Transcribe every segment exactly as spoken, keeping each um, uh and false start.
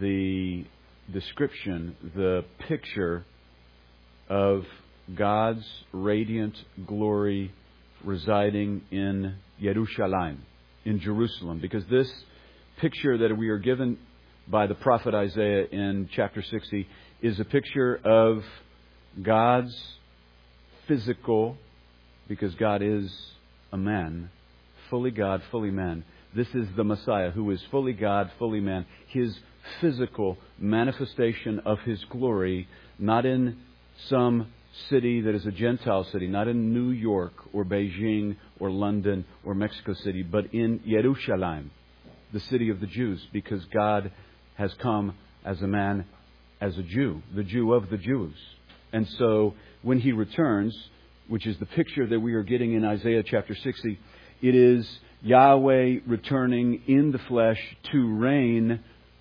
the description, the picture of God's radiant glory residing in Yerushalayim, in Jerusalem. Because this picture that we are given by the prophet Isaiah in chapter sixty is a picture of God's physical, because God is a man, fully God, fully man. This is the Messiah who is fully God, fully man. His physical manifestation of His glory, not in some city that is a Gentile city, not in New York or Beijing or London or Mexico City, but in Yerushalayim, the city of the Jews, because God has come as a man, as a Jew, the Jew of the Jews. And so when He returns, which is the picture that we are getting in Isaiah chapter sixty, it is Yahweh returning in the flesh to reign.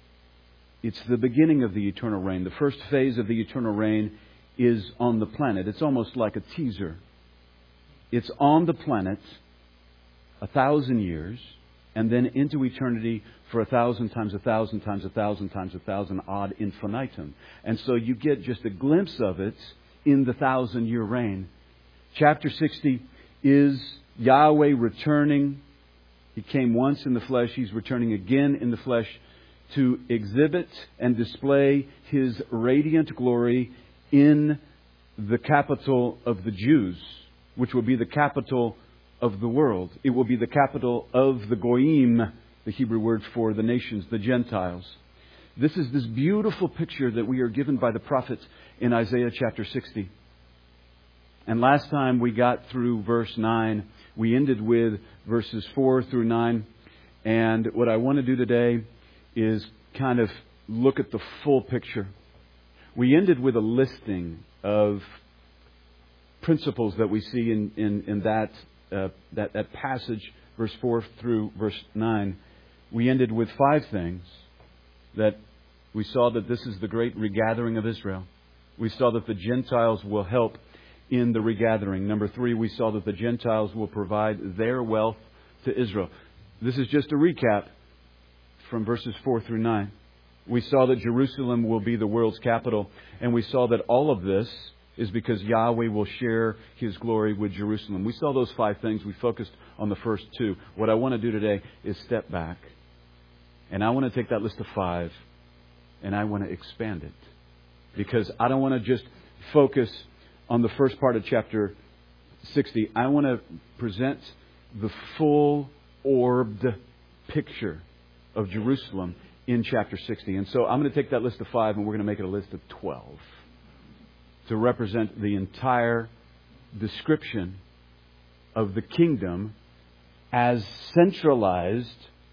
It's the beginning of the eternal reign. The first phase of the eternal reign is on the planet. It's almost like a teaser. It's on the planet a thousand years, and then into eternity for a thousand times a thousand times a thousand times a thousand ad infinitum. And so you get just a glimpse of it in the thousand year reign. Chapter sixty is Yahweh returning. He came once in the flesh. He's returning again in the flesh to exhibit and display His radiant glory in the capital of the Jews, which will be the capital of the world. It will be the capital of the Goyim, the Hebrew word for the nations, the Gentiles. This is this beautiful picture that we are given by the prophets in Isaiah chapter sixty. And last time we got through verse nine, we ended with verses four through nine. And what I want to do today is kind of look at the full picture. We ended with a listing of principles that we see in, in, in that, uh, that, that passage, verse four through verse nine. We ended with five things. That we saw that this is the great regathering of Israel. We saw that the Gentiles will help in the regathering. Number three, we saw that the Gentiles will provide their wealth to Israel. This is just a recap from verses four through nine. We saw that Jerusalem will be the world's capital, and we saw that all of this is because Yahweh will share His glory with Jerusalem. We saw those five things. We focused on the first two. What I want to do today is step back, and I want to take that list of five, and I want to expand it. Because I don't want to just focus on the first part of chapter sixty. I want to present the full orbed picture of Jerusalem in chapter sixty. And so I'm going to take that list of five and we're going to make it a list of twelve to represent the entire description of the kingdom as centralized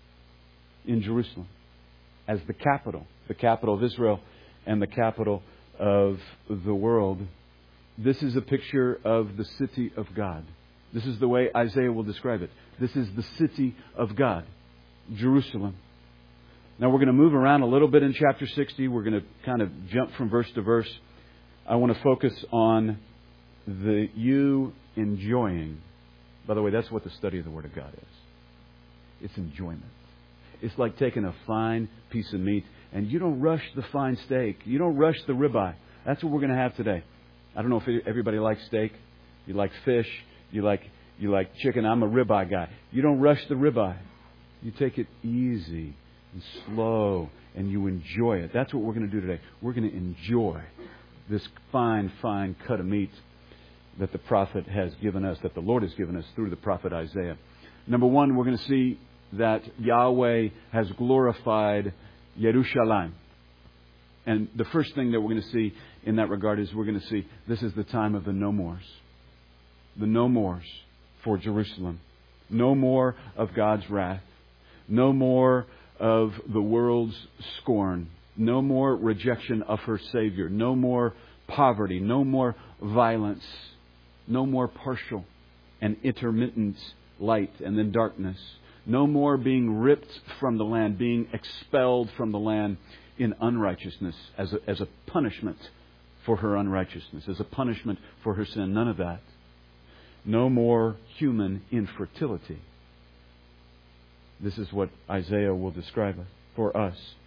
in Jerusalem, as the capital, the capital of Israel and the capital of the world. This is a picture of the city of God. This is the way Isaiah will describe it. This is the city of God, Jerusalem. Now we're going to move around a little bit in chapter sixty. We're going to kind of jump from verse to verse. I want to focus on the you enjoying. By the way, that's what the study of the Word of God is. It's enjoyment. It's like taking a fine piece of meat and you don't rush the fine steak. You don't rush the ribeye. That's what we're going to have today. I don't know if everybody likes steak. You like fish. You like you like chicken. I'm a ribeye guy. You don't rush the ribeye. You take it easy and slow, and you enjoy it. That's what we're going to do today. We're going to enjoy this fine, fine cut of meat that the prophet has given us, that the Lord has given us through the prophet Isaiah. Number one, we're going to see that Yahweh has glorified Yerushalayim. And the first thing that we're going to see in that regard is we're going to see this is the time of the no mores. The no mores for Jerusalem. No more of God's wrath. No more of the world's scorn. No more rejection of her Savior. No more poverty. No more violence. No more partial and intermittent light and then darkness. No more being ripped from the land, being expelled from the land in unrighteousness as a, as a punishment for her unrighteousness, as a punishment for her sin. None of that. No more human infertility. This is what Isaiah will describe for us.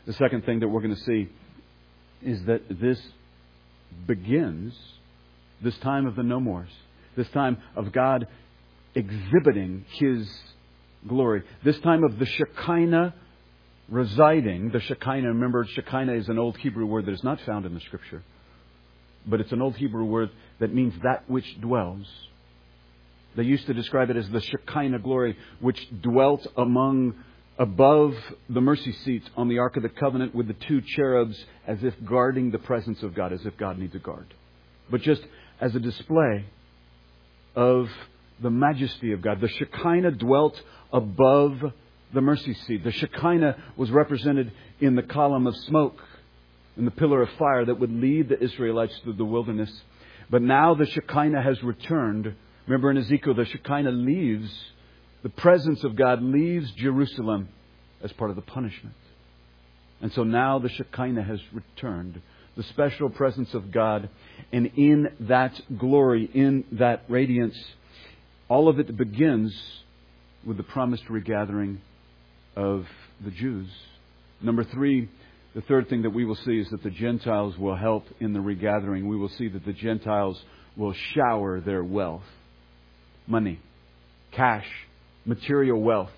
The second thing that we're going to see is that this begins this time of the no mores, this time of God exhibiting His glory, this time of the Shekinah residing. The Shekinah, remember, Shekinah is an old Hebrew word that is not found in the Scripture, but it's an old Hebrew word that means that which dwells. They used to describe it as the Shekinah glory, which dwelt among, above the mercy seat on the Ark of the Covenant with the two cherubs, as if guarding the presence of God, as if God needs a guard. But just as a display of the majesty of God. The Shekinah dwelt above the mercy seat. The Shekinah was represented in the column of smoke, in the pillar of fire that would lead the Israelites through the wilderness. But now the Shekinah has returned. Remember in Ezekiel, the Shekinah leaves, the presence of God leaves Jerusalem as part of the punishment. And so now the Shekinah has returned, the special presence of God. And in that glory, in that radiance, all of it begins with the promised regathering of the Jews. Number three, the third thing that we will see is that the Gentiles will help in the regathering. We will see that the Gentiles will shower their wealth, money, cash, material wealth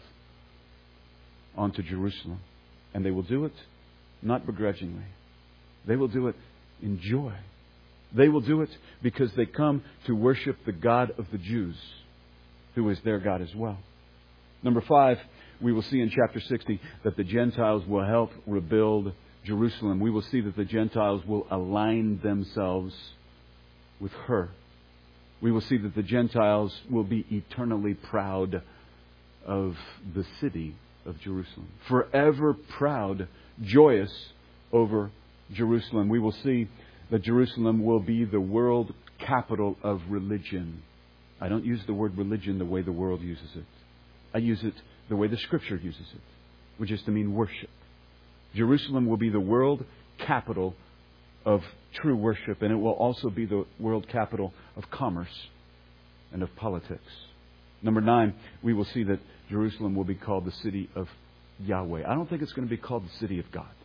onto Jerusalem. And they will do it not begrudgingly. They will do it in joy. They will do it because they come to worship the God of the Jews, who is their God as well. Number five, we will see in chapter sixty that the Gentiles will help rebuild Jerusalem. We will see that the Gentiles will align themselves with her. We will see that the Gentiles will be eternally proud of the city of Jerusalem. Forever proud, joyous over Jerusalem. We will see that Jerusalem will be the world capital of religion. I don't use the word religion the way the world uses it. I use it the way the Scripture uses it, which is to mean worship. Jerusalem will be the world capital of true worship, and it will also be the world capital of commerce and of politics. Number nine, we will see that Jerusalem will be called the city of Yahweh. I don't think it's going to be called the city of God.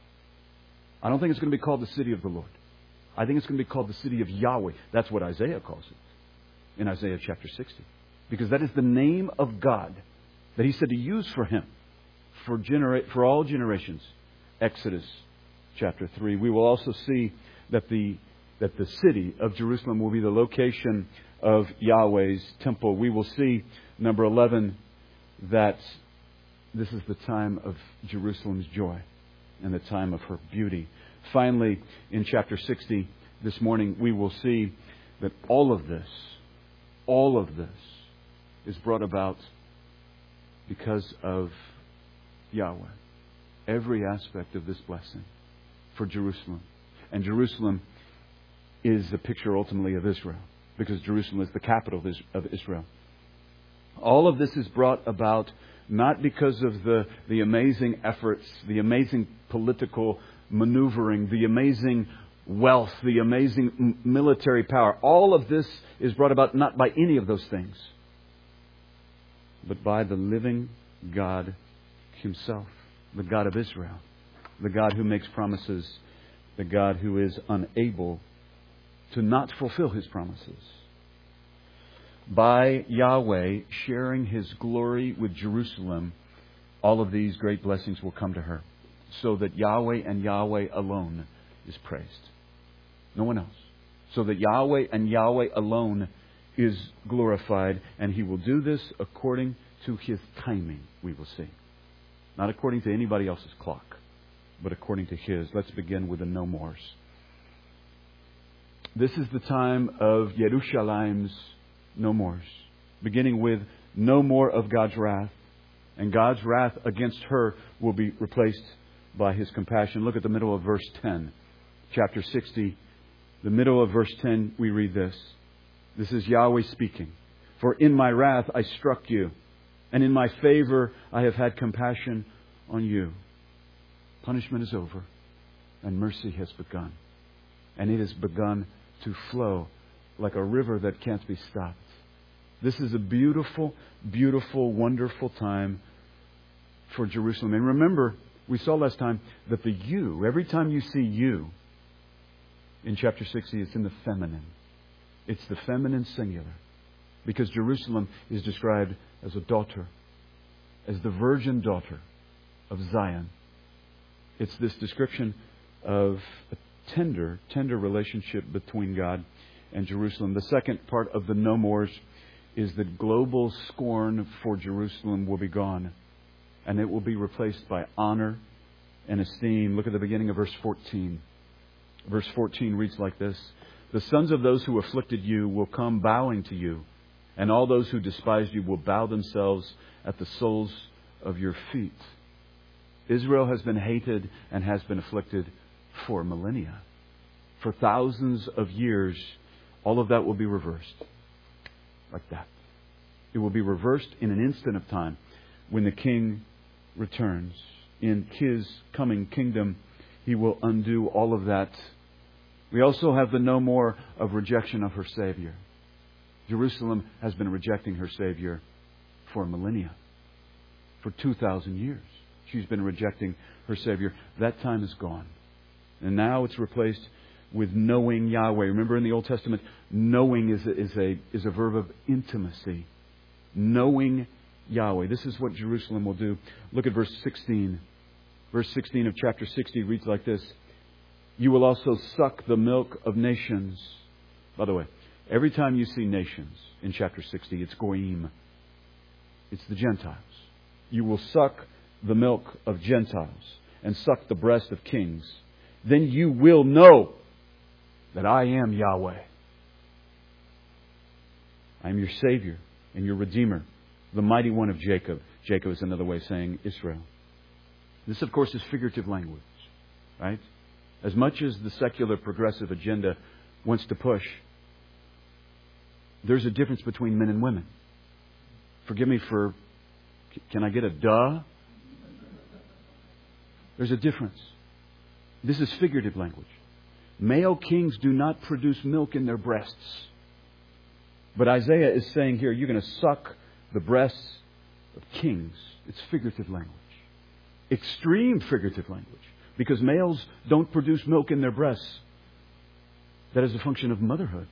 I don't think it's going to be called the city of the Lord. I think it's going to be called the city of Yahweh. That's what Isaiah calls it in Isaiah chapter sixty. Because that is the name of God that He said to use for Him for, genera- for all generations. Exodus chapter three. We will also see that the that the city of Jerusalem will be the location of Yahweh's temple. We will see, number eleven, that this is the time of Jerusalem's joy and the time of her beauty. Finally, in chapter sixty this morning, we will see that all of this, all of this is brought about because of Yahweh. Every aspect of this blessing for Jerusalem. And Jerusalem is the picture ultimately of Israel, because Jerusalem is the capital of Israel. All of this is brought about not because of the, the amazing efforts, the amazing political maneuvering, the amazing wealth, the amazing m- military power. All of this is brought about not by any of those things, but by the living God Himself, the God of Israel, the God who makes promises, the God who is unable to not fulfill His promises. By Yahweh sharing His glory with Jerusalem, all of these great blessings will come to her, so that Yahweh and Yahweh alone is praised. No one else. So that Yahweh and Yahweh alone is glorified, and He will do this according to His timing, we will see. Not according to anybody else's clock, but according to His. Let's begin with the no mores. This is the time of Yerushalayim's no mores, beginning with no more of God's wrath. And God's wrath against her will be replaced by His compassion. Look at the middle of verse ten. Chapter sixty, the middle of verse ten, we read this. This is Yahweh speaking. For in my wrath I struck you, and in my favor I have had compassion on you. Punishment is over, and mercy has begun. And it has begun to flow like a river that can't be stopped. This is a beautiful, beautiful, wonderful time for Jerusalem. And remember, We saw last time that the you, every time you see you in chapter sixty, it's in the feminine. It's the feminine singular. Because Jerusalem is described as a daughter, as the virgin daughter of Zion. It's this description of a tender, tender relationship between God and Jerusalem. The second part of the no mores is that global scorn for Jerusalem will be gone. And it will be replaced by honor and esteem. Look at the beginning of verse fourteen. Verse fourteen reads like this. The sons of those who afflicted you will come bowing to you, and all those who despised you will bow themselves at the soles of your feet. Israel has been hated and has been afflicted for millennia. For thousands of years, all of that will be reversed. Like that. It will be reversed in an instant of time when the King returns. In His coming kingdom, He will undo all of that. We also have the no more of rejection of her Savior. Jerusalem has been rejecting her Savior for millennia. For two thousand years. She's been rejecting her Savior. That time is gone. And now it's replaced with knowing Yahweh. Remember in the Old Testament, knowing is a, is a, is a verb of intimacy. Knowing Yahweh. This is what Jerusalem will do. Look at verse sixteen. Verse sixteen of chapter sixty reads like this. You will also suck the milk of nations. By the way, every time you see nations in chapter sixty, it's Goyim. It's the Gentiles. You will suck the milk of Gentiles and suck the breast of kings. Then you will know that I am Yahweh. I am your Savior and your Redeemer, the mighty one of Jacob. Jacob is another way of saying Israel. This, of course, is figurative language, right? As much as the secular progressive agenda wants to push, there's a difference between men and women. Forgive me for, can I get a duh? There's a difference. This is figurative language. Male kings do not produce milk in their breasts. But Isaiah is saying here, you're going to suck the breasts of kings. It's figurative language. Extreme figurative language. Because males don't produce milk in their breasts. That is a function of motherhood.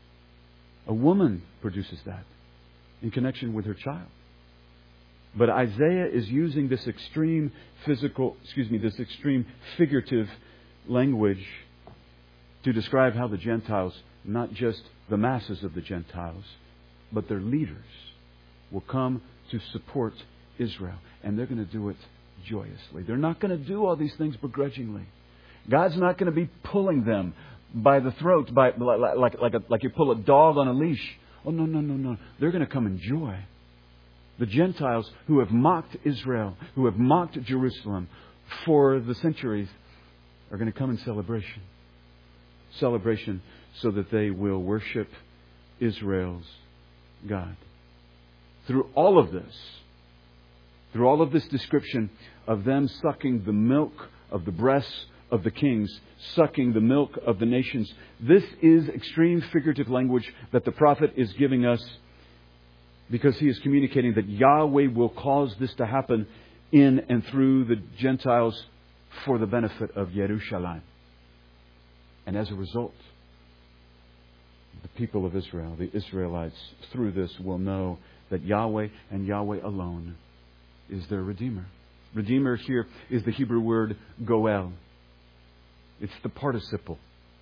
A woman produces that in connection with her child. But Isaiah is using this extreme physical, excuse me, this extreme figurative language to describe how the Gentiles, not just the masses of the Gentiles, but their leaders, will come to support Israel. And they're going to do it joyously. They're not going to do all these things begrudgingly. God's not going to be pulling them by the throat, by like like like, a, like you pull a dog on a leash. Oh, no, no, no, no. They're going to come in joy. The Gentiles who have mocked Israel, who have mocked Jerusalem for the centuries, are going to come in celebration. Celebration so that they will worship Israel's God. Through all of this, through all of this description of them sucking the milk of the breasts of the kings, sucking the milk of the nations, this is extreme figurative language that the prophet is giving us because he is communicating that Yahweh will cause this to happen in and through the Gentiles for the benefit of Jerusalem. And as a result, the people of Israel, the Israelites, through this will know that Yahweh and Yahweh alone is their Redeemer. Redeemer here is the Hebrew word goel. It's the participle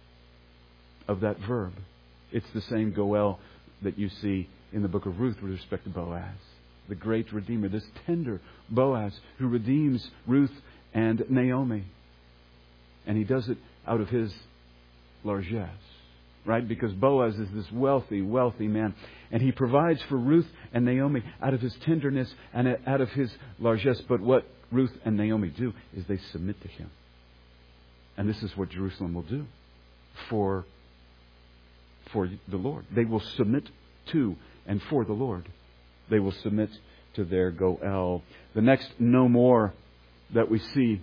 of that verb. It's the same goel that you see in the book of Ruth with respect to Boaz. The great Redeemer, this tender Boaz who redeems Ruth and Naomi. And he does it out of his largesse. Right? Because Boaz is this wealthy, wealthy man. And he provides for Ruth and Naomi out of his tenderness and out of his largesse. But what Ruth and Naomi do is they submit to him. And this is what Jerusalem will do for, for the Lord. They will submit to and for the Lord. They will submit to their Goel. The next no more that we see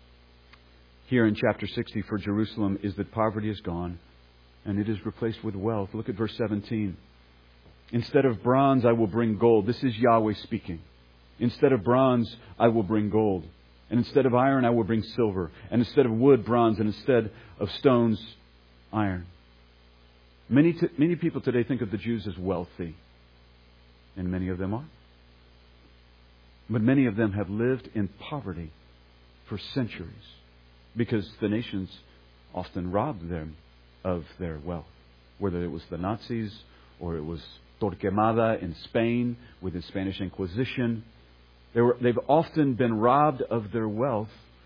here in chapter sixty for Jerusalem is that poverty is gone and it is replaced with wealth. Look at verse seventeen. Instead of bronze, I will bring gold. This is Yahweh speaking. Instead of bronze, I will bring gold. And instead of iron, I will bring silver. And instead of wood, bronze. And instead of stones, iron. Many, t- many people today think of the Jews as wealthy. And many of them are. But many of them have lived in poverty for centuries. Because the nations often robbed them of their wealth. Whether it was the Nazis or it was Torquemada in Spain with the Spanish Inquisition. They were, they've often been robbed of their wealth.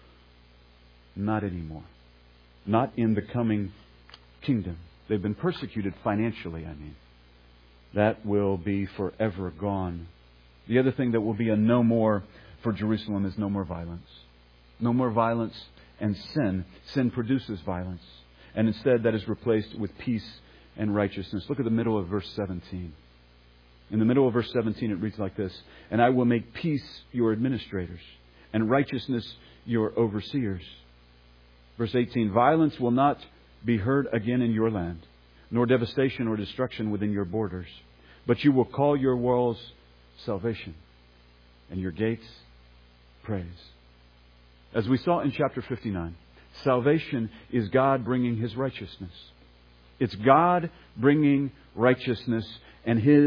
Not anymore. Not in the coming kingdom. They've been persecuted financially, I mean. That will be forever gone. The other thing that will be a no more for Jerusalem is no more violence. No more violence and sin. Sin produces violence. And instead that is replaced with peace and righteousness. Look at the middle of verse seventeen. In the middle of verse seventeen it reads like this. And I will make peace your administrators, and righteousness your overseers. Verse eighteen. Violence will not be heard again in your land, nor devastation or destruction within your borders. But you will call your walls salvation, and your gates praise. As we saw in chapter fifty-nine, salvation is God bringing His righteousness. It's God bringing righteousness, and His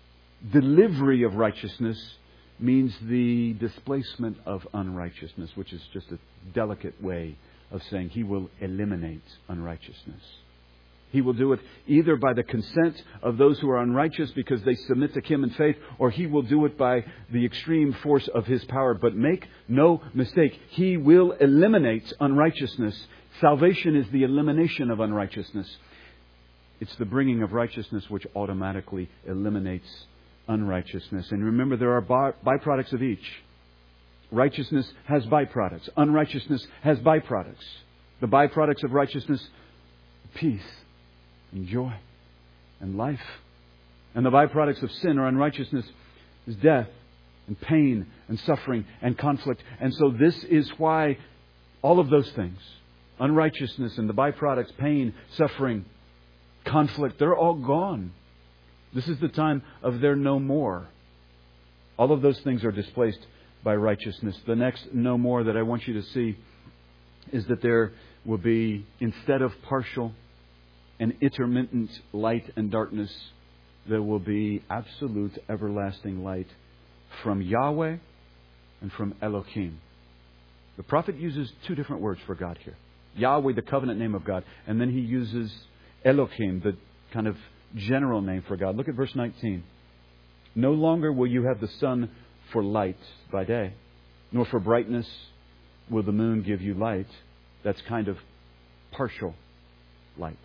delivery of righteousness means the displacement of unrighteousness, which is just a delicate way of saying He will eliminate unrighteousness. He will do it either by the consent of those who are unrighteous because they submit to Him in faith, or He will do it by the extreme force of His power. But make no mistake, He will eliminate unrighteousness. Salvation is the elimination of unrighteousness. It's the bringing of righteousness which automatically eliminates unrighteousness. And remember, there are by- byproducts of each. Righteousness has byproducts. Unrighteousness has byproducts. The byproducts of righteousness, peace and joy and life. And the byproducts of sin or unrighteousness is death and pain and suffering and conflict. And so this is why all of those things, unrighteousness and the byproducts, pain, suffering, conflict, they're all gone. This is the time of their no more. All of those things are displaced by righteousness. The next no more that I want you to see is that there will be, instead of partial and intermittent light and darkness, there will be absolute everlasting light from Yahweh and from Elohim. The prophet uses two different words for God here. Yahweh, the covenant name of God, and then he uses Elohim, the kind of general name for God. Look at verse nineteen. No longer will you have the sun for light by day, nor for brightness will the moon give you light. That's kind of partial light.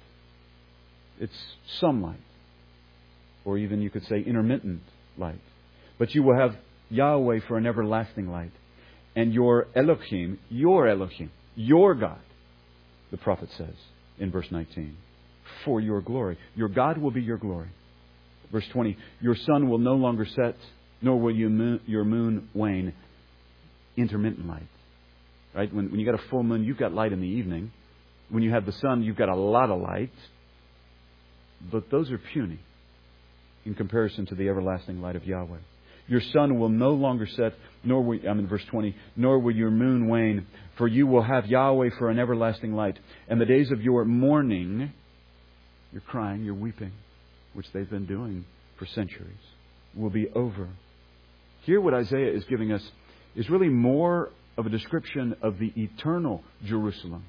It's some light. Or even you could say intermittent light. But you will have Yahweh for an everlasting light. And your Elohim, your Elohim, your God, the prophet says in verse nineteen, for your glory. Your God will be your glory. Verse twenty, your sun will no longer set, nor will you moon, your moon wane. Intermittent light. Right? When, when you got a full moon, you've got light in the evening. When you have the sun, you've got a lot of light. But those are puny in comparison to the everlasting light of Yahweh. Your sun will no longer set, nor will, I'm in verse twenty, nor will your moon wane, for you will have Yahweh for an everlasting light. And the days of your mourning, you're crying, you're weeping, which they've been doing for centuries, will be over. Here what Isaiah is giving us is really more of a description of the eternal Jerusalem.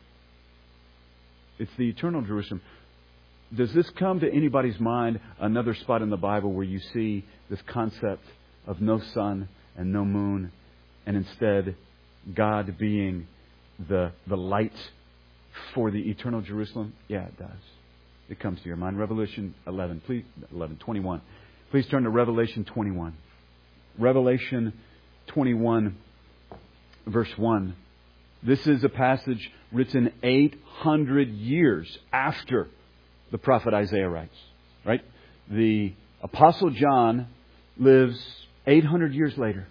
It's the eternal Jerusalem. Does this come to anybody's mind, another spot in the Bible where you see this concept of no sun and no moon, and instead God being the the light for the eternal Jerusalem? Yeah, it does. It comes to your mind. Revelation eleven, please, eleven, twenty-one. Please turn to Revelation twenty-one. Revelation twenty-one, verse one. This is a passage written eight hundred years after the prophet Isaiah writes. Right? The Apostle John lives eight hundred years later.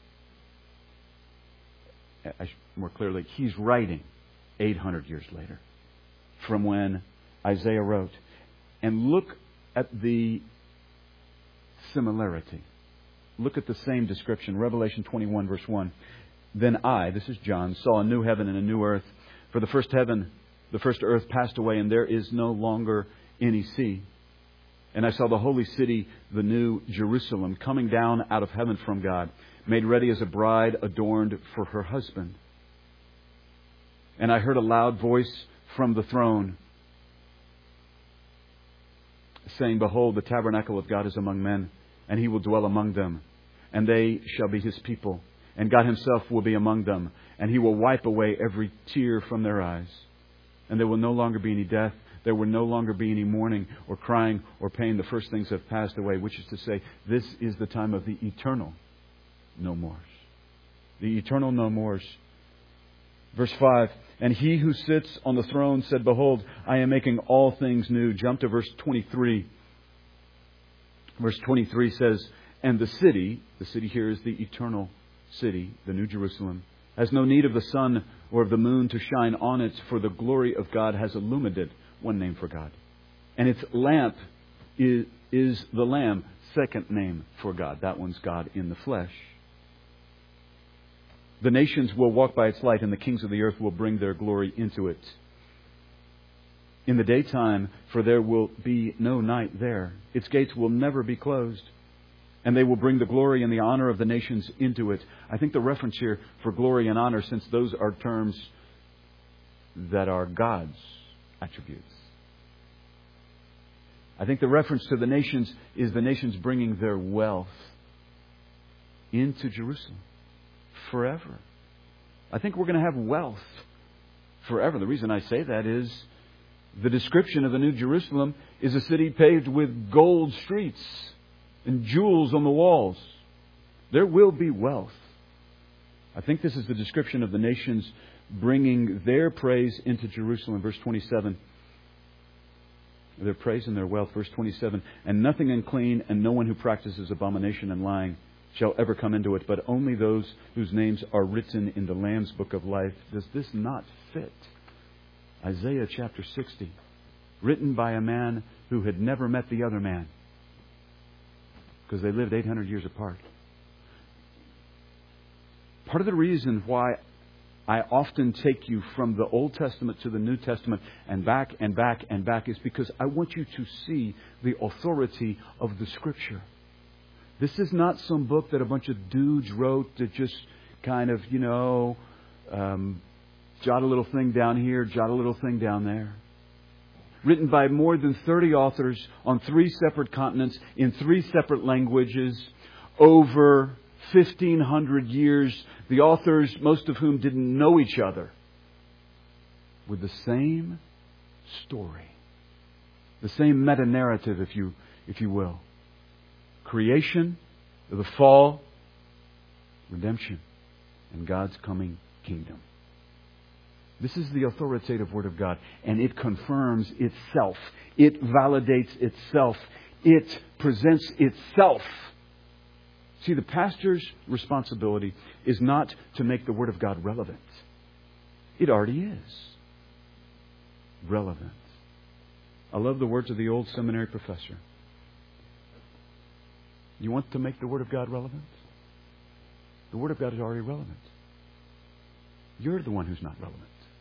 More clearly, he's writing eight hundred years later from when Isaiah wrote. And look at the similarity. Look at the same description. Revelation twenty-one, verse one. Then I, this is John, saw a new heaven and a new earth. For the first heaven, the first earth passed away, and there is no longer any sea. And I saw the holy city, the new Jerusalem, coming down out of heaven from God, made ready as a bride adorned for her husband. And I heard a loud voice from the throne, saying, Behold, the tabernacle of God is among men, and He will dwell among them, and they shall be His people. And God Himself will be among them, and He will wipe away every tear from their eyes. And there will no longer be any death. There will no longer be any mourning or crying or pain. The first things have passed away, which is to say, this is the time of the eternal no mores. The eternal no mores. Verse five, and He who sits on the throne said, Behold, I am making all things new. Jump to verse twenty-three. Verse twenty-three says, and the city, the city here is the eternal city, the New Jerusalem, has no need of the sun or of the moon to shine on it, for the glory of God has illuminated it. One name for God. And its lamp is, is the Lamb, second name for God. That one's God in the flesh. The nations will walk by its light, and the kings of the earth will bring their glory into it. In the daytime, for there will be no night there. Its gates will never be closed. And they will bring the glory and the honor of the nations into it. I think the reference here for glory and honor, since those are terms that are God's attributes. I think the reference to the nations is the nations bringing their wealth into Jerusalem forever. I think we're going to have wealth forever. The reason I say that is the description of the New Jerusalem is a city paved with gold streets and jewels on the walls. There will be wealth. I think this is the description of the nations bringing their praise into Jerusalem. Verse twenty-seven. Their praise and their wealth. Verse twenty-seven. And nothing unclean and no one who practices abomination and lying shall ever come into it, but only those whose names are written in the Lamb's book of life. Does this not fit? Isaiah chapter sixty. Written by a man who had never met the other man, because they lived eight hundred years apart. Part of the reason why I often take you from the Old Testament to the New Testament and back and back and back is because I want you to see the authority of the Scripture. This is not some book that a bunch of dudes wrote that just kind of, you know, um, jot a little thing down here, jot a little thing down there. Written by more than thirty authors on three separate continents in three separate languages over fifteen hundred years. The authors, most of whom didn't know each other, with the same story, the same meta-narrative, if you if you will. Creation, the fall, redemption, and God's coming kingdom. This is the authoritative Word of God, and it confirms itself. It validates itself. It presents itself. See, the pastor's responsibility is not to make the Word of God relevant. It already is relevant. I love the words of the old seminary professor. You want to make the Word of God relevant? The Word of God is already relevant. You're the one who's not relevant.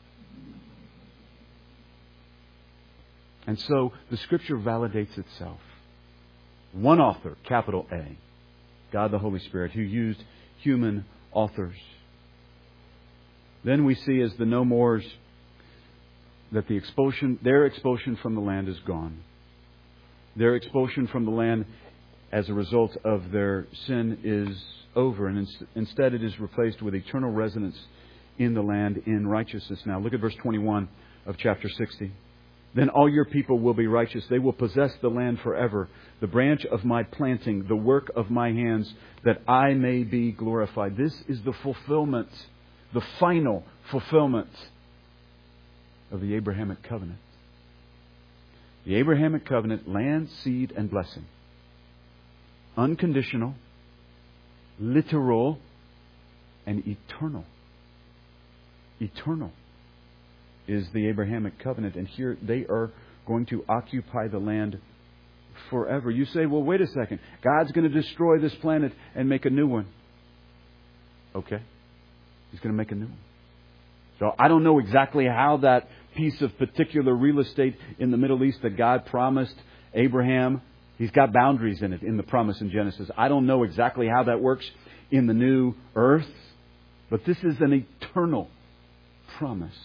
And so the Scripture validates itself. One author, capital A, God the Holy Spirit, who used human authors. Then we see as the no mores that the expulsion, their expulsion from the land is gone. Their expulsion from the land as a result of their sin is over. And instead it is replaced with eternal residence in the land in righteousness. Now look at verse twenty-one of chapter sixty. Then all your people will be righteous. They will possess the land forever. The branch of my planting, the work of my hands, that I may be glorified. This is the fulfillment, the final fulfillment of the Abrahamic covenant. The Abrahamic covenant, land, seed, and blessing. Unconditional, literal, and eternal. Eternal is the Abrahamic covenant. And here they are going to occupy the land forever. You say, well, wait a second. God's going to destroy this planet and make a new one. Okay. He's going to make a new one. So I don't know exactly how that piece of particular real estate in the Middle East that God promised Abraham, He's got boundaries in it, in the promise in Genesis. I don't know exactly how that works in the new earth, but this is an eternal promise.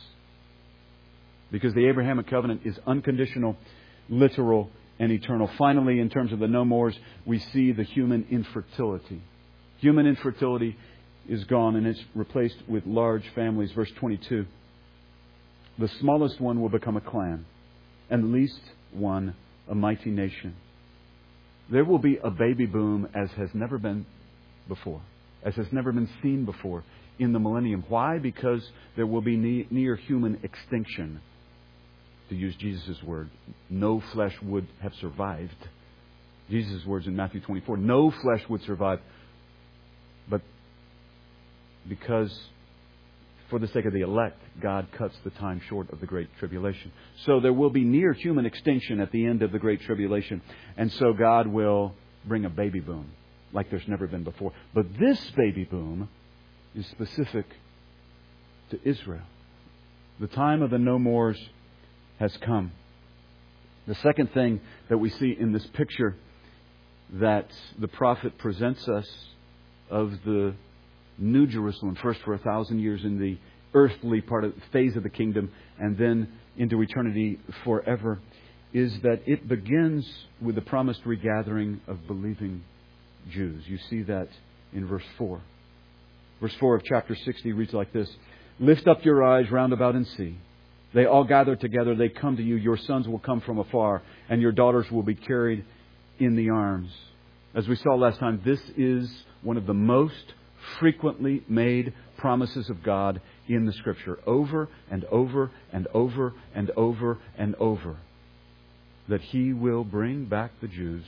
Because the Abrahamic covenant is unconditional, literal, and eternal. Finally, in terms of the no mores, we see the human infertility. Human infertility is gone and it's replaced with large families. Verse twenty-two. The smallest one will become a clan, and the least one a mighty nation. There will be a baby boom as has never been before, as has never been seen before in the millennium. Why? Because there will be near human extinction. To use Jesus' word, no flesh would have survived. Jesus' words in Matthew twenty-four, no flesh would survive. But because, for the sake of the elect, God cuts the time short of the Great Tribulation. So there will be near human extinction at the end of the Great Tribulation. And so God will bring a baby boom like there's never been before. But this baby boom is specific to Israel. The time of the no mores has come. The second thing that we see in this picture that the prophet presents us of the New Jerusalem, first for a thousand years in the earthly part of phase of the kingdom, and then into eternity forever, is that it begins with the promised regathering of believing Jews. You see that in verse four. Verse four of chapter sixty reads like this: Lift up your eyes round about and see. They all gather together, they come to you. Your sons will come from afar, and your daughters will be carried in the arms. As we saw last time, this is one of the most frequently made promises of God in the Scripture. Over and over and over and over and over. That He will bring back the Jews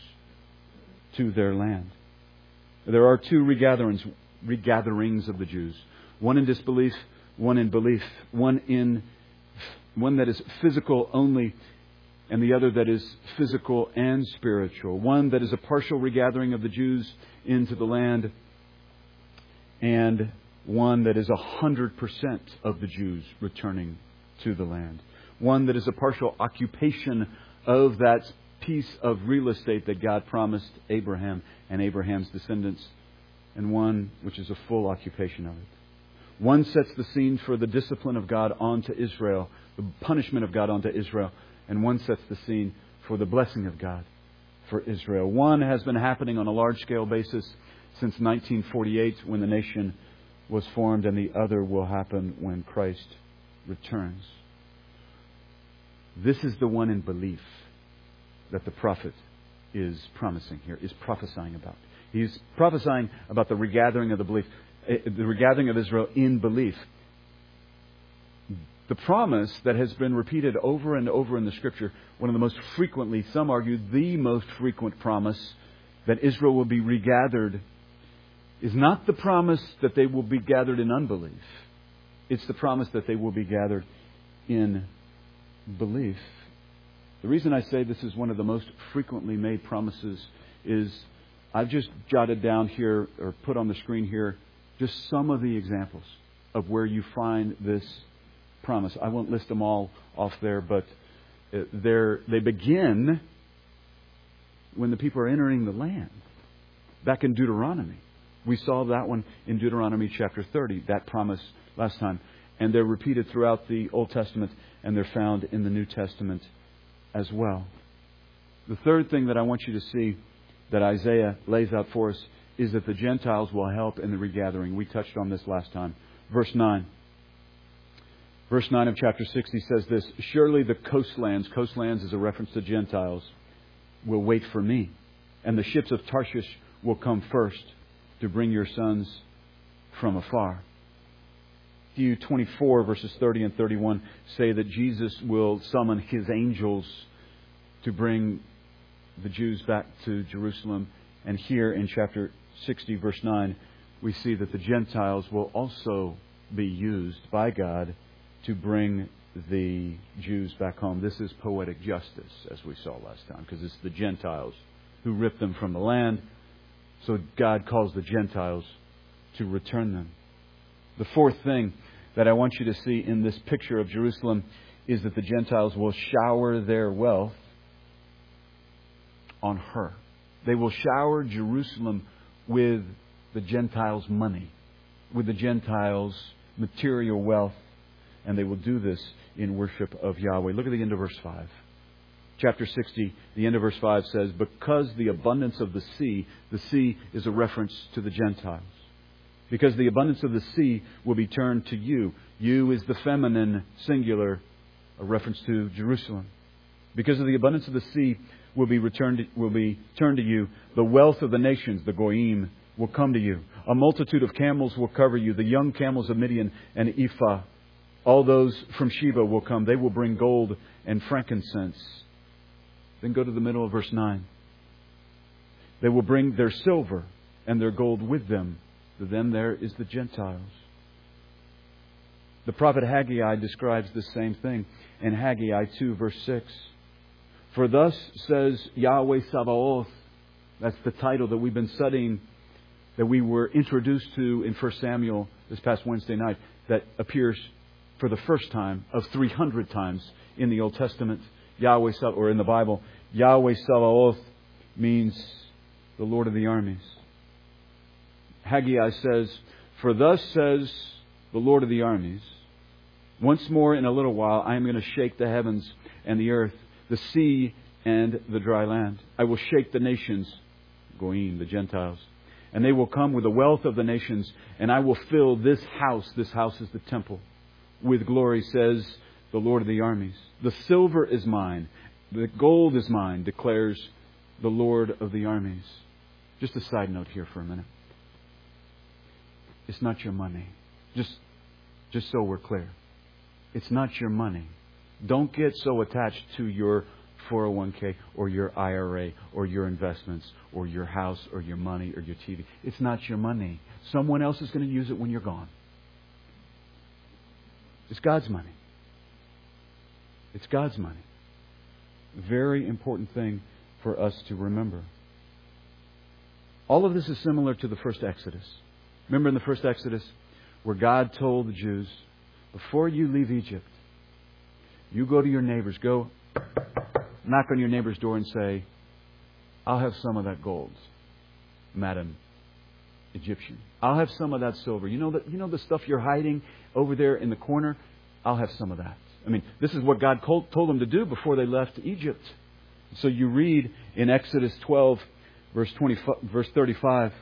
to their land. There are two regatherings, regatherings of the Jews. One in disbelief, one in belief. One in One that is physical only, and the other that is physical and spiritual. One that is a partial regathering of the Jews into the land, and one that is a hundred percent of the Jews returning to the land. One that is a partial occupation of that piece of real estate that God promised Abraham and Abraham's descendants, and one which is a full occupation of it. One sets the scene for the discipline of God onto Israel, the punishment of God onto Israel, and one sets the scene for the blessing of God for Israel. One has been happening on a large-scale basis since nineteen forty-eight, when the nation was formed, and the other will happen when Christ returns. This is the one in belief that the prophet is promising here, is prophesying about. He's prophesying about the regathering of the belief, the regathering of Israel in belief. The promise that has been repeated over and over in the Scripture, one of the most frequently, some argue the most frequent promise that Israel will be regathered, is not the promise that they will be gathered in unbelief. It's the promise that they will be gathered in belief. The reason I say this is one of the most frequently made promises is I've just jotted down here, or put on the screen here, just some of the examples of where you find this promise. I won't list them all off there, but they're, they begin when the people are entering the land. Back in Deuteronomy. We saw that one in Deuteronomy chapter thirty, that promise last time. And they're repeated throughout the Old Testament, and they're found in the New Testament as well. The third thing that I want you to see that Isaiah lays out for us is that the Gentiles will help in the regathering. We touched on this last time. Verse nine. Verse nine of chapter sixty says this: Surely the coastlands, coastlands is a reference to Gentiles, will wait for me, and the ships of Tarshish will come first to bring your sons from afar. Matthew twenty-four, verses thirty and thirty-one say that Jesus will summon His angels to bring the Jews back to Jerusalem. And here in chapter sixty, verse nine, we see that the Gentiles will also be used by God to bring the Jews back home. This is poetic justice, as we saw last time, because it's the Gentiles who ripped them from the land. So God calls the Gentiles to return them. The fourth thing that I want you to see in this picture of Jerusalem is that the Gentiles will shower their wealth on her. They will shower Jerusalem with the Gentiles' money, with the Gentiles' material wealth, and they will do this in worship of Yahweh. Look at the end of verse five. Chapter sixty, the end of verse five says, because the abundance of the sea, the sea is a reference to the Gentiles. Because the abundance of the sea will be turned to you. You is the feminine singular, a reference to Jerusalem. Because of the abundance of the sea will be returned, will be turned to you. The wealth of the nations, the Goyim, will come to you. A multitude of camels will cover you. The young camels of Midian and Ephah. All those from Sheba will come. They will bring gold and frankincense. Then go to the middle of verse nine. They will bring their silver and their gold with them. To them there is the Gentiles. The prophet Haggai describes the same thing in Haggai two, verse six. For thus says Yahweh Sabaoth. That's the title that we've been studying, that we were introduced to in First Samuel this past Wednesday night, that appears for the first time of three hundred times in the Old Testament, Yahweh or in the Bible. Yahweh Sabaoth means the Lord of the armies. Haggai says, for thus says the Lord of the armies, once more in a little while I am going to shake the heavens and the earth, the sea and the dry land. I will shake the nations, Goyim, the Gentiles, and they will come with the wealth of the nations, and I will fill this house, this house is the temple, with glory, says the Lord of the armies. The silver is mine, the gold is mine, declares the Lord of the armies. Just a side note here for a minute. It's not your money. Just, just so we're clear. It's not your money. Don't get so attached to your four oh one k or your I R A or your investments or your house or your money or your T V. It's not your money. Someone else is going to use it when you're gone. It's God's money. It's God's money. Very important thing for us to remember. All of this is similar to the first Exodus. Remember in the first Exodus where God told the Jews, before you leave Egypt, you go to your neighbors, go knock on your neighbor's door and say, I'll have some of that gold, Madam Egyptian. I'll have some of that silver. You know that you know the stuff you're hiding over there in the corner? I'll have some of that. I mean, this is what God told them to do before they left Egypt. So you read in Exodus twelve, verse twenty, verse thirty-five.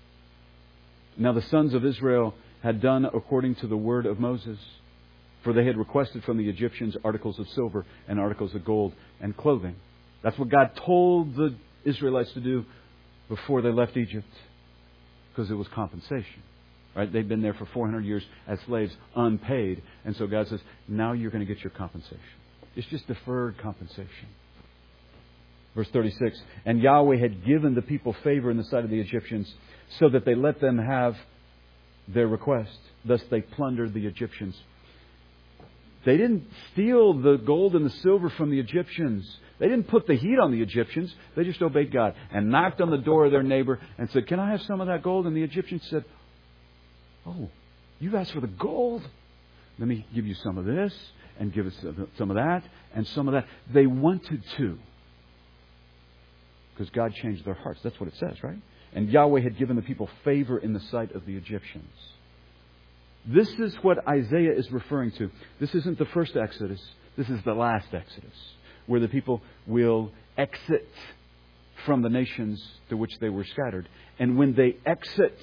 Now the sons of Israel had done according to the word of Moses, for they had requested from the Egyptians articles of silver and articles of gold and clothing. That's what God told the Israelites to do before they left Egypt, because it was compensation. Right? They'd been there for four hundred years as slaves, unpaid. And so God says, now you're going to get your compensation. It's just deferred compensation. Verse thirty-six, and Yahweh had given the people favor in the sight of the Egyptians, so that they let them have their request. Thus they plundered the Egyptians. They didn't steal the gold and the silver from the Egyptians. They didn't put the heat on the Egyptians. They just obeyed God and knocked on the door of their neighbor and said, can I have some of that gold? And the Egyptians said, oh, you've asked for the gold? Let me give you some of this and give us some of that and some of that. They wanted to, because God changed their hearts. That's what it says, right? And Yahweh had given the people favor in the sight of the Egyptians. This is what Isaiah is referring to. This isn't the first Exodus. This is the last Exodus, where the people will exit from the nations to which they were scattered. And when they exit,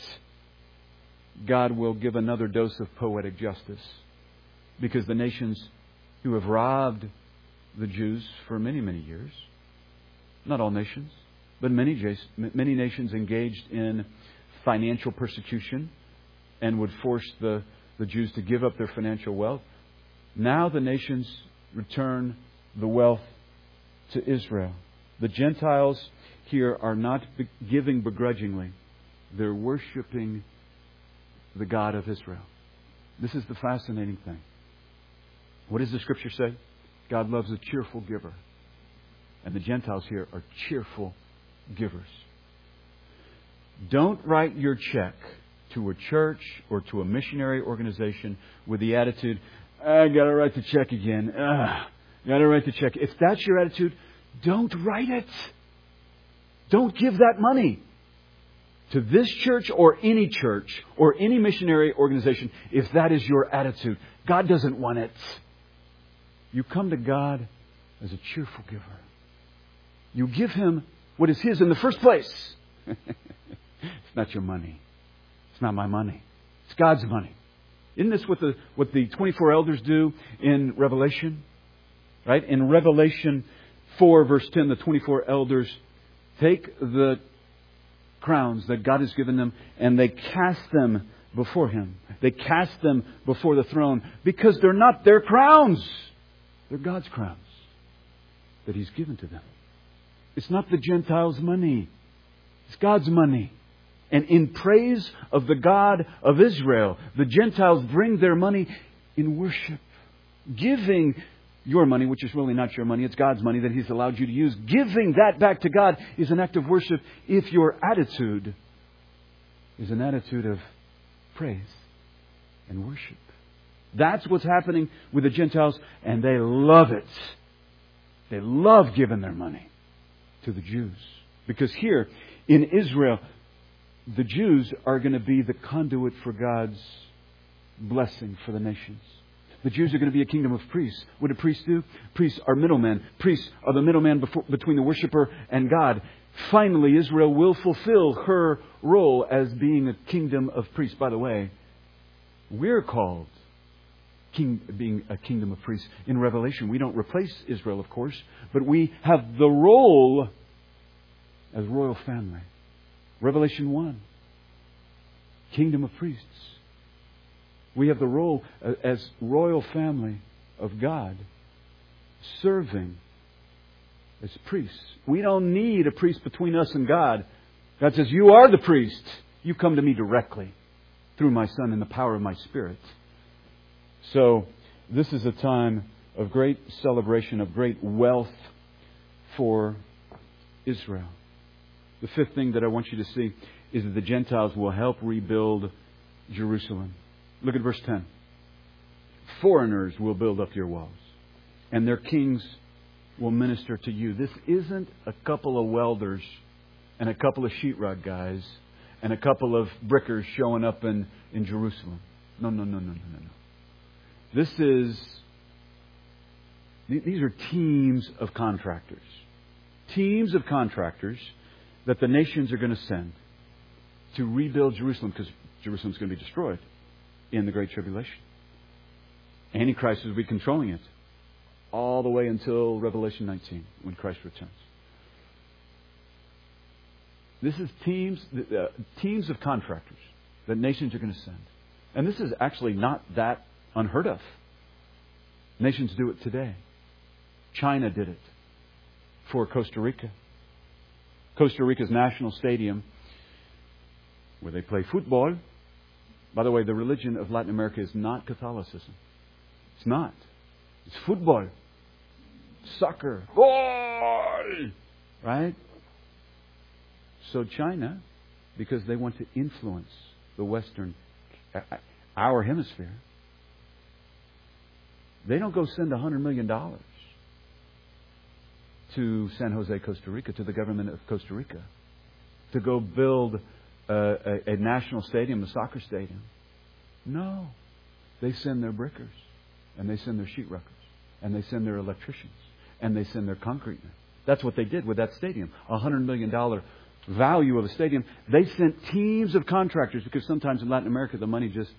God will give another dose of poetic justice. Because the nations who have robbed the Jews for many, many years, not all nations, but many, many nations engaged in financial persecution and would force the, the Jews to give up their financial wealth. Now the nations return the wealth to Israel. The Gentiles here are not giving begrudgingly. They're worshiping the God of Israel. This is the fascinating thing. What does the Scripture say? God loves a cheerful giver. And the Gentiles here are cheerful givers. Don't write your check to a church or to a missionary organization with the attitude, I got to write the check again. Ugh, got to write the check. If that's your attitude, don't write it. Don't give that money to this church or any church or any missionary organization if that is your attitude. God doesn't want it. You come to God as a cheerful giver. You give Him what is His in the first place. It's not your money. It's not my money. It's God's money. Isn't this what the what the twenty-four elders do in Revelation? Right? In Revelation four, verse ten, the twenty-four elders take the crowns that God has given them and they cast them before Him. They cast them before the throne because they're not their crowns. They're God's crowns that He's given to them. It's not the Gentiles' money. It's God's money. And in praise of the God of Israel, the Gentiles bring their money in worship. Giving your money, which is really not your money, it's God's money that He's allowed you to use. Giving that back to God is an act of worship if your attitude is an attitude of praise and worship. That's what's happening with the Gentiles, and they love it. They love giving their money to the Jews. Because here in Israel, the Jews are going to be the conduit for God's blessing for the nations. The Jews are going to be a kingdom of priests. What do priests do? Priests are middlemen. Priests are the middleman before, between the worshiper and God. Finally, Israel will fulfill her role as being a kingdom of priests. By the way, we're called king, being a kingdom of priests in Revelation. We don't replace Israel, of course, but we have the role as royal family. Revelation one, kingdom of priests. We have the role as royal family of God, serving as priests. We don't need a priest between us and God. God says, you are the priest. You come to me directly through my Son in the power of my Spirit. So this is a time of great celebration, of great wealth for Israel. The fifth thing that I want you to see is that the Gentiles will help rebuild Jerusalem. Look at verse ten. Foreigners will build up your walls, and their kings will minister to you. This isn't a couple of welders and a couple of sheetrock guys and a couple of brickers showing up in, in Jerusalem. No, no, no, no, no, no, no. This is, these are teams of contractors. Teams of contractors that the nations are going to send to rebuild Jerusalem, because Jerusalem is going to be destroyed in the Great Tribulation. Antichrist will be controlling it all the way until Revelation nineteen, when Christ returns. This is teams, uh, teams of contractors that nations are going to send. And this is actually not that unheard of. Nations do it today. China did it for Costa Rica. Costa Rica's national stadium, where they play football. By the way, the religion of Latin America is not Catholicism. It's not. It's football. Soccer. Ball! Right? So China, because they want to influence the Western, our hemisphere, they don't go send one hundred million dollars to San Jose, Costa Rica, to the government of Costa Rica, to go build a, a, a national stadium, a soccer stadium. No. They send their brickers, and they send their sheetrockers, and they send their electricians, and they send their concrete men. That's what they did with that stadium. A one hundred million dollars value of a stadium. They sent teams of contractors, because sometimes in Latin America the money just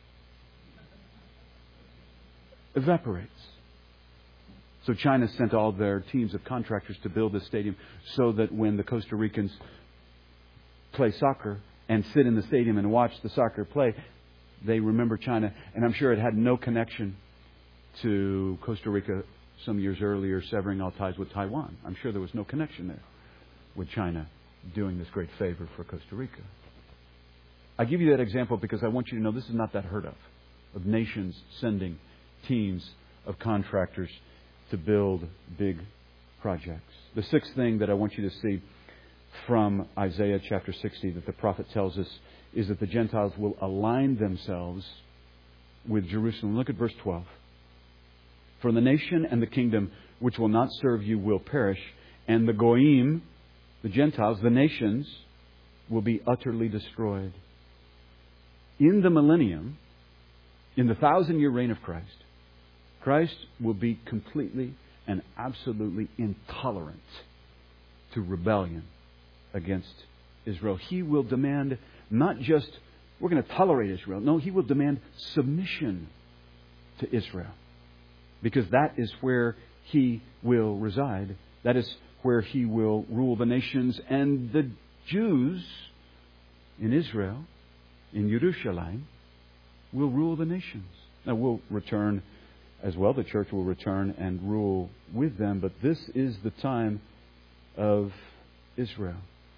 evaporates. So China sent all their teams of contractors to build this stadium so that when the Costa Ricans play soccer and sit in the stadium and watch the soccer play, they remember China. And I'm sure it had no connection to Costa Rica some years earlier severing all ties with Taiwan. I'm sure there was no connection there with China doing this great favor for Costa Rica. I give you that example because I want you to know this is not that heard of, of nations sending teams of contractors to build big projects. The sixth thing that I want you to see from Isaiah chapter sixty that the prophet tells us is that the Gentiles will align themselves with Jerusalem. Look at verse twelve. For the nation and the kingdom which will not serve you will perish, and the Goyim, the Gentiles, the nations, will be utterly destroyed. In the millennium, in the thousand-year reign of Christ, Christ will be completely and absolutely intolerant to rebellion against Israel. He will demand not just, we're going to tolerate Israel. No, He will demand submission to Israel. Because that is where He will reside. That is where He will rule the nations. And the Jews in Israel, in Jerusalem, will rule the nations. Now we'll return as well. The church will return and rule with them. But this is the time of Israel.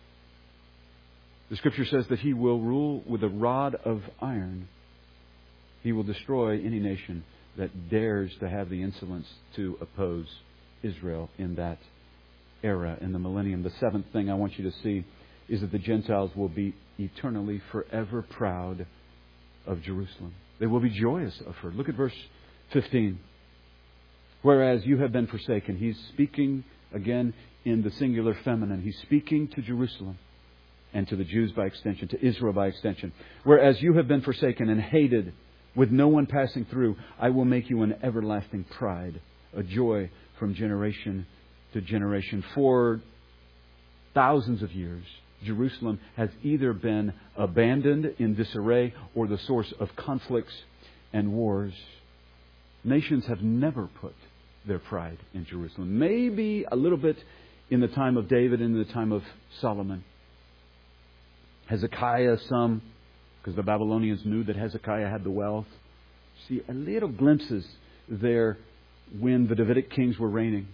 The Scripture says that He will rule with a rod of iron. He will destroy any nation that dares to have the insolence to oppose Israel in that era, in the millennium. The seventh thing I want you to see is that the Gentiles will be eternally, forever proud of Jerusalem. They will be joyous of her. Look at verse fifteen. Whereas you have been forsaken. He's speaking again in the singular feminine. He's speaking to Jerusalem and to the Jews by extension, to Israel by extension. Whereas you have been forsaken and hated, with no one passing through, I will make you an everlasting pride, a joy from generation to generation. For thousands of years, Jerusalem has either been abandoned in disarray or the source of conflicts and wars. Nations have never put their pride in Jerusalem. Maybe a little bit in the time of David and in the time of Solomon. Hezekiah, some, because the Babylonians knew that Hezekiah had the wealth. See, a little glimpses there when the Davidic kings were reigning.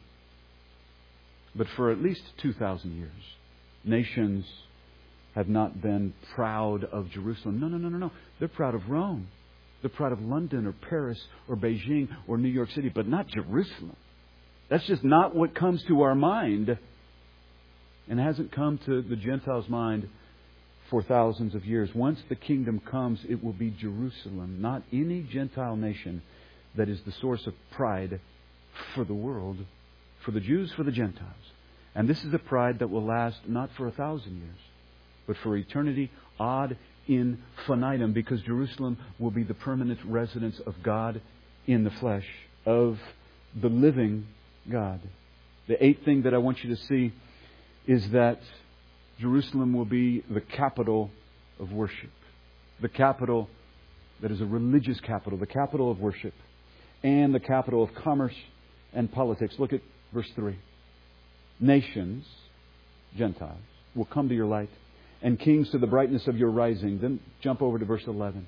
But for at least two thousand years, nations have not been proud of Jerusalem. No, no, no, no, no. They're proud of Rome. They're proud of London or Paris or Beijing or New York City, but not Jerusalem. That's just not what comes to our mind, and hasn't come to the Gentiles' mind for thousands of years. Once the kingdom comes, it will be Jerusalem, not any Gentile nation, that is the source of pride for the world, for the Jews, for the Gentiles. And this is a pride that will last not for a thousand years, but for eternity ad infinitum, because Jerusalem will be the permanent residence of God in the flesh, of the living God. The eighth thing that I want you to see is that Jerusalem will be the capital of worship. The capital that is a religious capital, the capital of worship, and the capital of commerce and politics. Look at verse three. Nations, Gentiles, will come to your light, and kings to the brightness of your rising. Then jump over to verse eleven.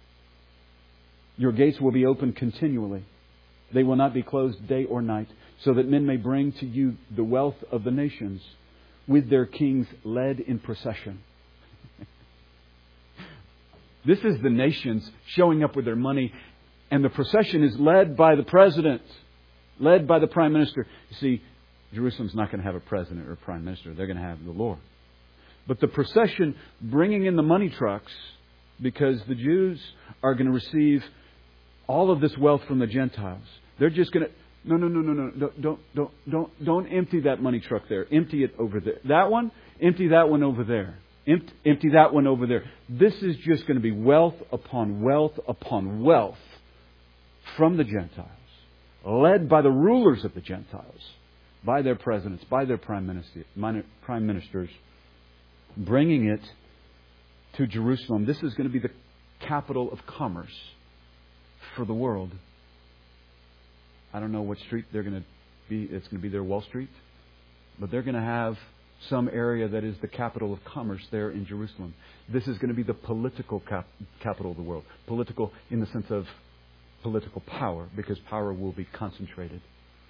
Your gates will be open continually. They will not be closed day or night, so that men may bring to you the wealth of the nations, with their kings led in procession. This is the nations showing up with their money, and the procession is led by the president, led by the prime minister. You see, Jerusalem's not going to have a president or a prime minister. They're going to have the Lord. But the procession bringing in the money trucks, because the Jews are going to receive all of this wealth from the Gentiles. They're just going to... No, no, no, no, no. Don't, don't, don't, don't, don't empty that money truck there. Empty it over there. That one, empty that one over there. Empty, empty that one over there. This is just going to be wealth upon wealth upon wealth from the Gentiles, led by the rulers of the Gentiles, by their presidents, by their prime minister, prime ministers, bringing it to Jerusalem. This is going to be the capital of commerce for the world. I don't know what street they're going to be. It's going to be their Wall Street. But they're going to have some area that is the capital of commerce there in Jerusalem. This is going to be the political cap- capital of the world. Political in the sense of political power, because power will be concentrated.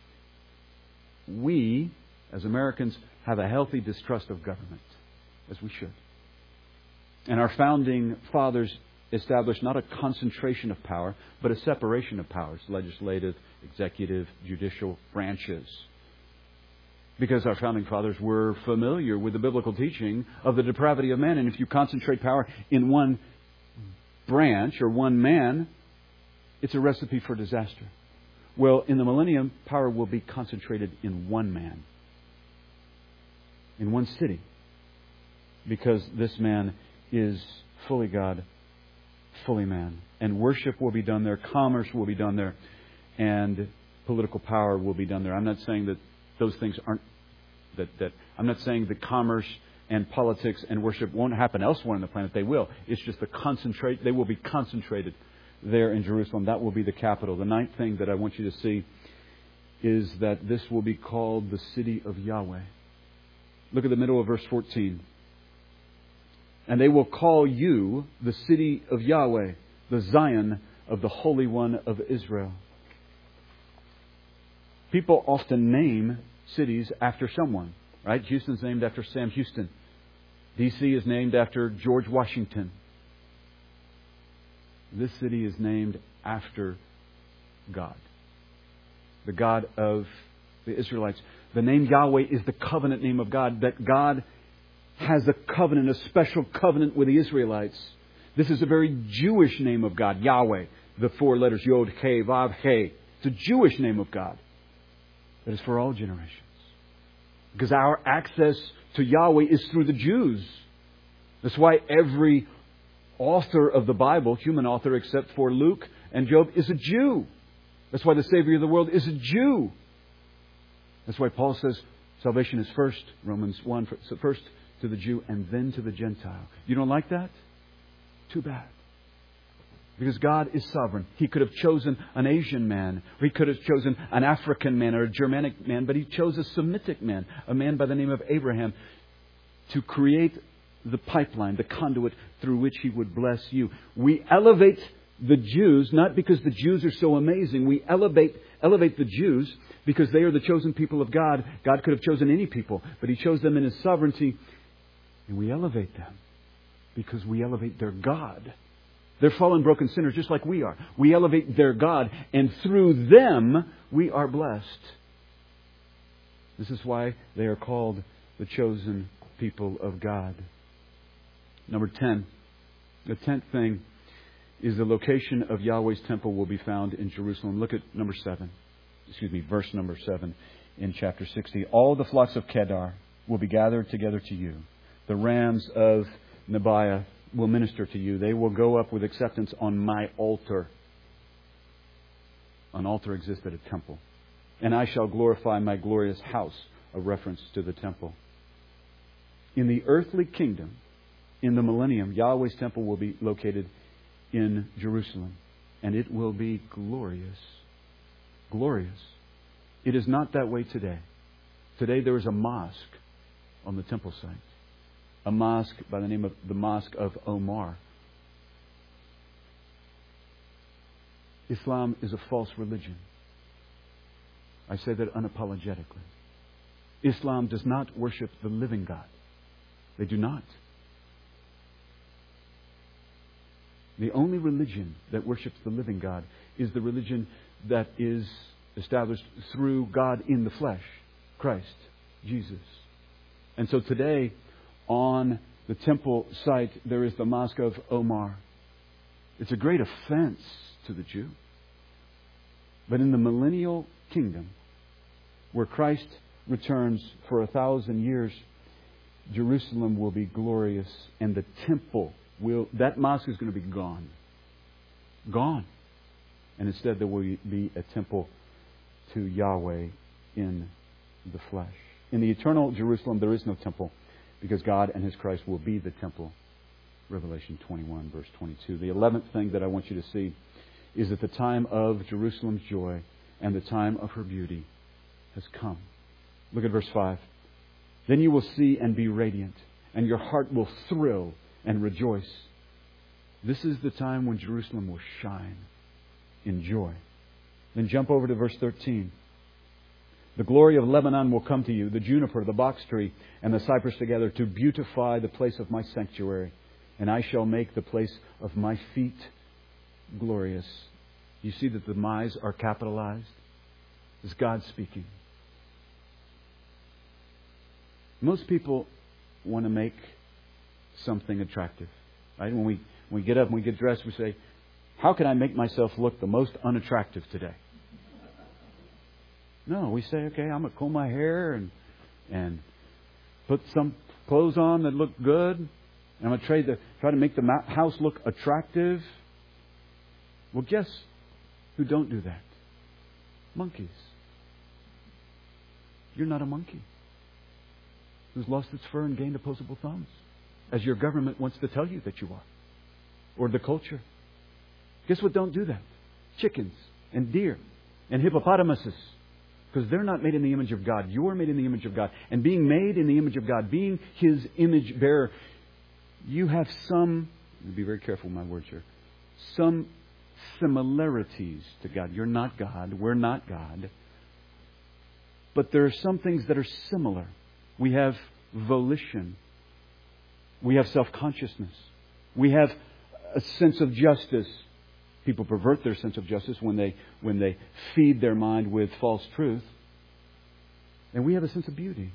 We, as Americans, have a healthy distrust of government, as we should. And our founding fathers established not a concentration of power, but a separation of powers, legislative, executive, judicial branches. Because our founding fathers were familiar with the biblical teaching of the depravity of man. And if you concentrate power in one branch or one man, it's a recipe for disaster. Well, in the millennium, power will be concentrated in one man, in one city, because this man is fully God, fully man. And worship will be done there, commerce will be done there, and political power will be done there. I'm not saying that those things aren't, that, that I'm not saying that commerce and politics and worship won't happen elsewhere on the planet. They will. It's just the concentrate, they will be concentrated there in Jerusalem. That will be the capital. The ninth thing that I want you to see is that this will be called the city of Yahweh. Look at the middle of verse fourteen. And they will call you the city of Yahweh, the Zion of the Holy One of Israel. People often name cities after someone, right? Houston's named after Sam Houston. D C is named after George Washington. This city is named after God, the God of the Israelites. The name Yahweh is the covenant name of God, that God has a covenant, a special covenant with the Israelites. This is a very Jewish name of God, Yahweh. The four letters, Yod, He, Vav, He. It's a Jewish name of God that is for all generations. Because our access to Yahweh is through the Jews. That's why every author of the Bible, human author except for Luke and Job, is a Jew. That's why the Savior of the world is a Jew. That's why Paul says salvation is first, Romans one, first to the Jew and then to the Gentile. You don't like that? Too bad. Because God is sovereign. He could have chosen an Asian man, or He could have chosen an African man or a Germanic man, but He chose a Semitic man, a man by the name of Abraham, to create the pipeline, the conduit through which He would bless you. We elevate the Jews, not because the Jews are so amazing. We elevate elevate the Jews because they are the chosen people of God. God could have chosen any people, but He chose them in His sovereignty. And we elevate them because we elevate their God. They're fallen, broken sinners just like we are. We elevate their God, and through them we are blessed. This is why they are called the chosen people of God. Number ten. The tenth thing is the location of Yahweh's temple will be found in Jerusalem. Look at number seven. Excuse me, verse number seven in chapter sixty. All the flocks of Kedar will be gathered together to you. The rams of Nebiah will minister to you. They will go up with acceptance on my altar. An altar exists at a temple. And I shall glorify my glorious house, a reference to the temple. In the earthly kingdom, in the millennium, Yahweh's temple will be located in Jerusalem. And it will be glorious. Glorious. It is not that way today. Today there is a mosque on the temple site. A mosque by the name of the Mosque of Omar. Islam is a false religion. I say that unapologetically. Islam does not worship the living God. They do not. The only religion that worships the living God is the religion that is established through God in the flesh, Christ, Jesus. And so today, on the temple site, there is the Mosque of Omar. It's a great offense to the Jew. But in the millennial kingdom, where Christ returns for a thousand years, Jerusalem will be glorious, and the temple will, that mosque is going to be gone. Gone. And instead there will be a temple to Yahweh in the flesh. In the eternal Jerusalem, there is no temple, because God and His Christ will be the temple. Revelation twenty-one, verse twenty-two. The eleventh thing that I want you to see is that the time of Jerusalem's joy and the time of her beauty has come. Look at verse five. Then you will see and be radiant, and your heart will thrill and rejoice. This is the time when Jerusalem will shine in joy. Then jump over to verse thirteen. The glory of Lebanon will come to you, the juniper, the box tree, and the cypress together, to beautify the place of my sanctuary. And I shall make the place of my feet glorious. You see that the my's are capitalized? It's God speaking. Most people want to make something attractive. Right? When we when we get up and we get dressed, we say, how can I make myself look the most unattractive today? No, we say, okay, I'm going to comb my hair and and put some clothes on that look good. And I'm going to try to, try to make the house look attractive. Well, guess who don't do that? Monkeys. You're not a monkey who's lost its fur and gained opposable thumbs, as your government wants to tell you that you are, or the culture. Guess what don't do that? Chickens and deer and hippopotamuses, because they're not made in the image of God. You're made in the image of God. And being made in the image of God, being His image bearer, you have some, be very careful with my words here, some similarities to God. You're not God. We're not God. But there are some things that are similar. We have volition. We have self-consciousness. We have a sense of justice. People pervert their sense of justice when they when they feed their mind with false truth. And we have a sense of beauty.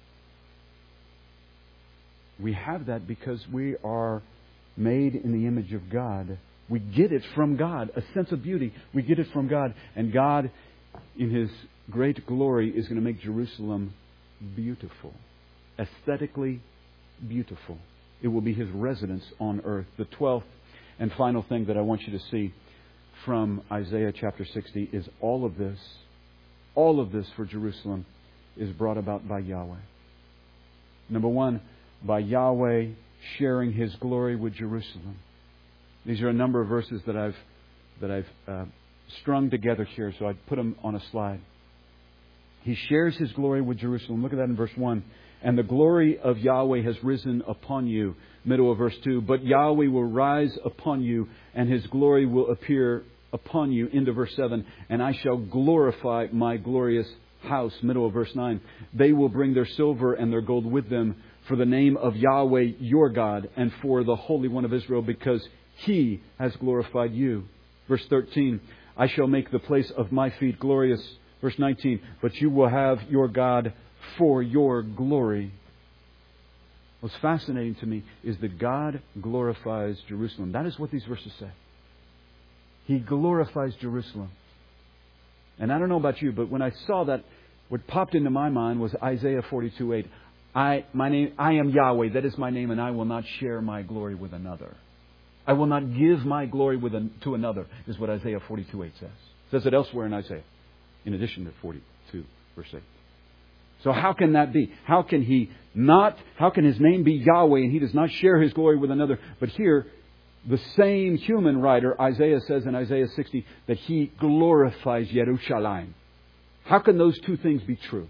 We have that because we are made in the image of God. We get it from God. A sense of beauty. We get it from God. And God, in His great glory, is going to make Jerusalem beautiful. Aesthetically beautiful. It will be His residence on earth. The twelfth and final thing that I want you to see from Isaiah chapter sixty is all of this, all of this for Jerusalem is brought about by Yahweh. Number one, by Yahweh sharing His glory with Jerusalem. These are a number of verses that I've that I've uh, strung together here, so I put them on a slide. He shares His glory with Jerusalem. Look at that in verse one. And the glory of Yahweh has risen upon you. Middle of verse two. But Yahweh will rise upon you, and His glory will appear upon you. Into verse seven. And I shall glorify my glorious house. Middle of verse nine. They will bring their silver and their gold with them for the name of Yahweh your God, and for the Holy One of Israel, because He has glorified you. Verse thirteen. I shall make the place of my feet glorious. Verse nineteen. But you will have your God for your glory. What's fascinating to me is that God glorifies Jerusalem. That is what these verses say. He glorifies Jerusalem. And I don't know about you, but when I saw that, what popped into my mind was Isaiah forty-two eight. I, my name, I am Yahweh, that is my name, and I will not share my glory with another. I will not give my glory with an, to another, is what Isaiah forty-two eight says. It says it elsewhere in Isaiah, in addition to forty-two, verse eight. So how can that be? How can He not, how can His name be Yahweh and He does not share His glory with another? But here, the same human writer, Isaiah, says in Isaiah sixty that He glorifies Yerushalayim. How can those two things be true?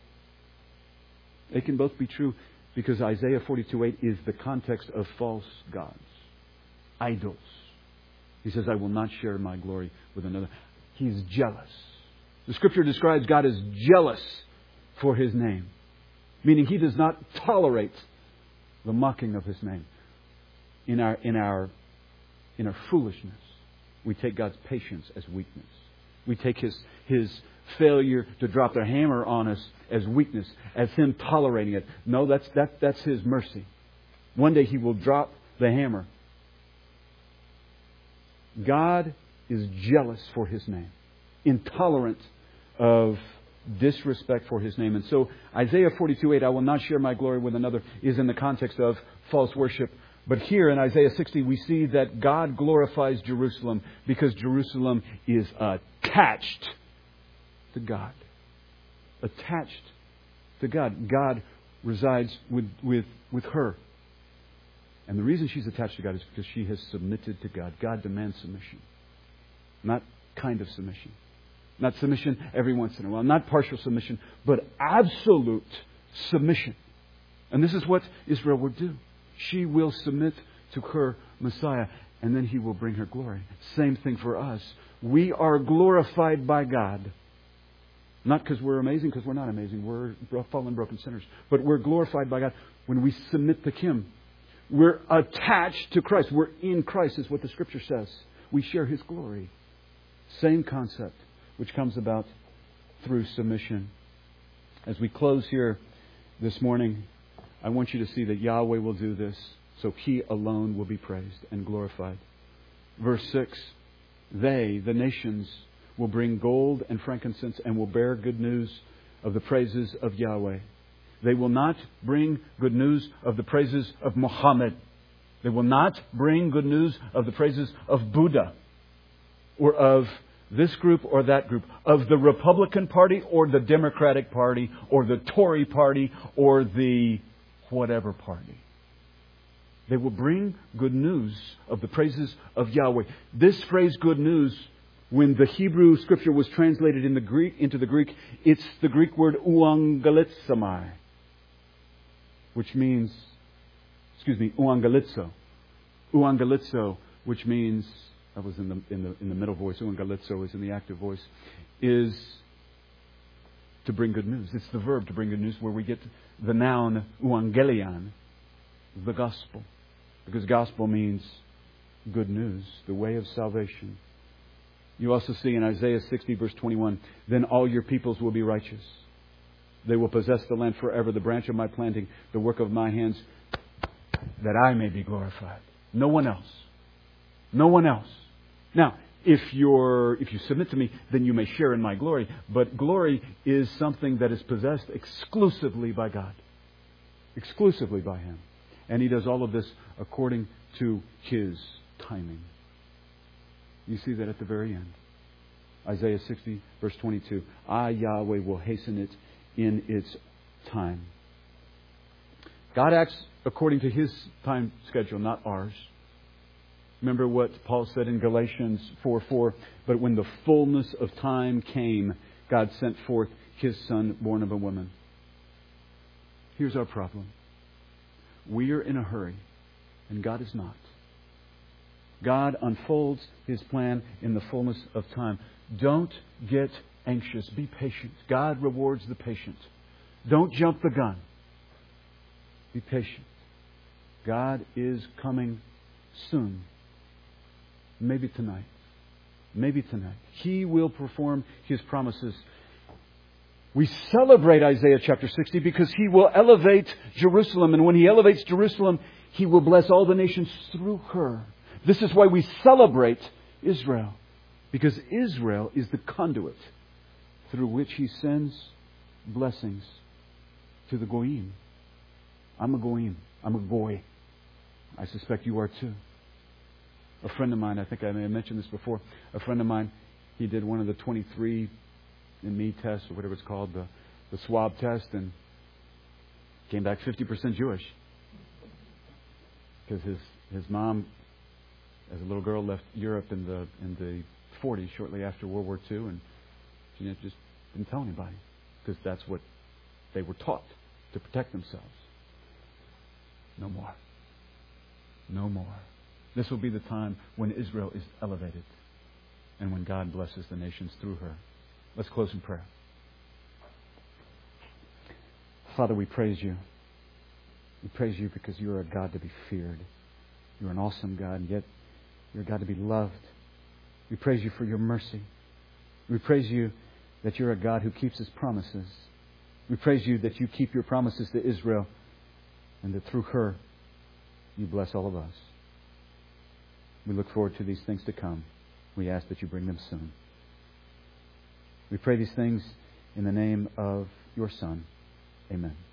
They can both be true because Isaiah forty-two eight is the context of false gods, idols. He says, I will not share my glory with another. He's jealous. The Scripture describes God as jealous for His name, meaning He does not tolerate the mocking of His name. In our in our in our foolishness, we take God's patience as weakness. We take His His failure to drop the hammer on us as weakness, as Him tolerating it. No, that's that that's His mercy. One day He will drop the hammer. God is jealous for His name, intolerant of disrespect for His name. And so Isaiah forty-two eight, I will not share my glory with another, is in the context of false worship. But here in Isaiah sixty, we see that God glorifies Jerusalem because Jerusalem is attached to God. Attached to God. God resides with, with, with her. And the reason she's attached to God is because she has submitted to God. God demands submission. Not kind of submission. Not submission every once in a while. Not partial submission, but absolute submission. And this is what Israel will do. She will submit to her Messiah, and then He will bring her glory. Same thing for us. We are glorified by God. Not because we're amazing, because we're not amazing. We're fallen, broken sinners. But we're glorified by God when we submit to Him. We're attached to Christ. We're in Christ, is what the Scripture says. We share His glory. Same concept, which comes about through submission. As we close here This morning, I want you to see that Yahweh will do this, so He alone will be praised and glorified. Verse six, they, the nations, will bring gold and frankincense and will bear good news of the praises of Yahweh. They will not bring good news of the praises of Muhammad. They will not bring good news of the praises of Buddha or of this group or that group, of the Republican Party or the Democratic Party or the Tory Party or the whatever party. They will bring good news of the praises of Yahweh. This phrase, good news, when the Hebrew scripture was translated in the Greek, into the Greek, it's the Greek word euangelizomai, which means, excuse me, euangelizo. Euangelizo, which means, that was in the in the in the middle voice. Euangelizo is in the active voice, is to bring good news. It's the verb to bring good news, where we get the noun euangelion, the gospel, because gospel means good news, the way of salvation. You also see in Isaiah sixty, verse twenty-one, then all your peoples will be righteous. They will possess the land forever, the branch of my planting, the work of my hands, that I may be glorified. No one else. No one else. Now, if you're, if you submit to me, then you may share in my glory. But glory is something that is possessed exclusively by God. Exclusively by Him. And He does all of this according to His timing. You see that at the very end. Isaiah sixty, verse twenty-two. I, Yahweh, will hasten it in its time. God acts according to His time schedule, not ours. Remember what Paul said in Galatians four four. But when the fullness of time came, God sent forth His Son, born of a woman. Here's our problem. We are in a hurry, and God is not. God unfolds His plan in the fullness of time. Don't get anxious. Be patient. God rewards the patient. Don't jump the gun. Be patient. God is coming soon. Maybe tonight. Maybe tonight. He will perform His promises. We celebrate Isaiah chapter sixty because He will elevate Jerusalem. And when He elevates Jerusalem, He will bless all the nations through her. This is why we celebrate Israel. Because Israel is the conduit through which He sends blessings to the Goyim. I'm a Goyim. I'm a Goy. I suspect you are too. A friend of mine, I think I may have mentioned this before, a friend of mine, he did one of the twenty-three and me tests, or whatever it's called, the, the swab test, and came back fifty percent Jewish. Because his, his mom, as a little girl, left Europe in the in the forties, shortly after World War Two, and she just didn't tell anybody, because that's what they were taught, to protect themselves. No more. No more. This will be the time when Israel is elevated and when God blesses the nations through her. Let's close in prayer. Father, we praise You. We praise You because You are a God to be feared. You're an awesome God, and yet You're a God to be loved. We praise You for Your mercy. We praise You that You're a God who keeps His promises. We praise You that You keep Your promises to Israel, and that through her You bless all of us. We look forward to these things to come. We ask that You bring them soon. We pray these things in the name of Your Son. Amen.